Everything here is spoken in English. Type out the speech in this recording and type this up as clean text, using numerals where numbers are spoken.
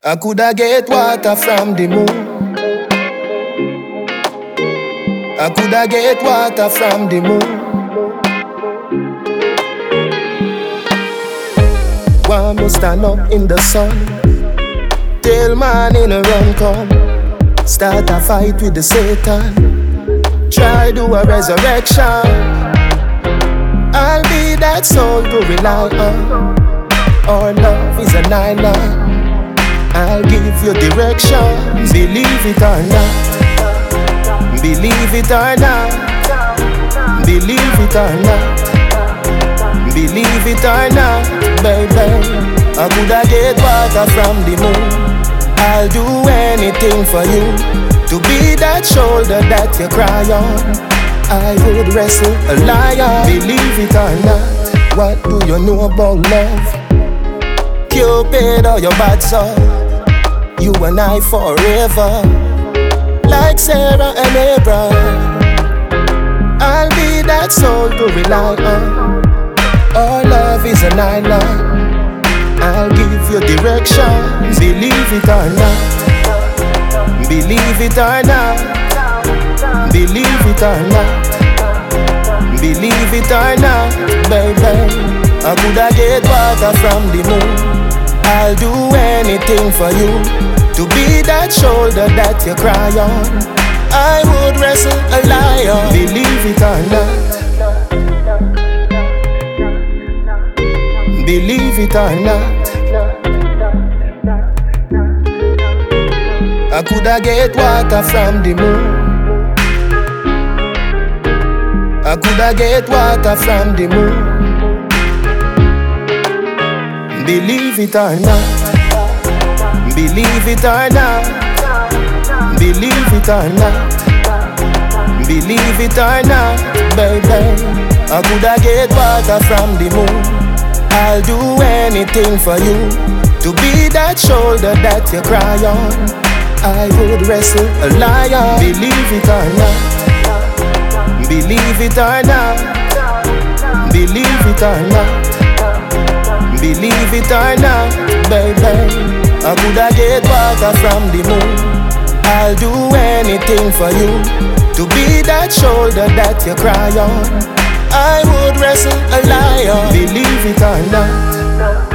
I coulda get water from the moon. I coulda get water from the moon. Want me stand up in the sun till morning a run come. Start a fight with the Satan. Try do a resurrection. I'll be that soul to rely on. Our love is an island. I'll give you direction. Believe it or not. Believe it or not. Believe it or not. Believe it or not, baby. I coulda get water from the moon. I'll do anything for you to be that shoulder that you cry on. I would wrestle a lion. Believe it or not. What do you know about love? Cupid or your bad soul? You and I forever, like Sarah and Abraham. I'll be that soul to rely on. Our love is an island. I'll give you direction. Believe it or not. Believe it or not. Believe it or not. Believe it or not, baby. I coulda get water from the moon. I'll do anything for you to be that shoulder that you cry on. I would wrestle a lion. Believe it or not. Believe it or not. I coulda get water from the moon. I coulda get water from the moon. Believe it or not. Believe it or not. Believe it or not. Believe it or not, baby. I coulda get water from the moon. I'll do anything for you to be that shoulder that you cry on. I would wrestle a lion. Believe it or not. Believe it or not. Believe it or not. Believe it or not, baby. I coulda get water from the moon. I'll do anything for you to be that shoulder that you cry on. I would wrestle a lion. Believe it or not.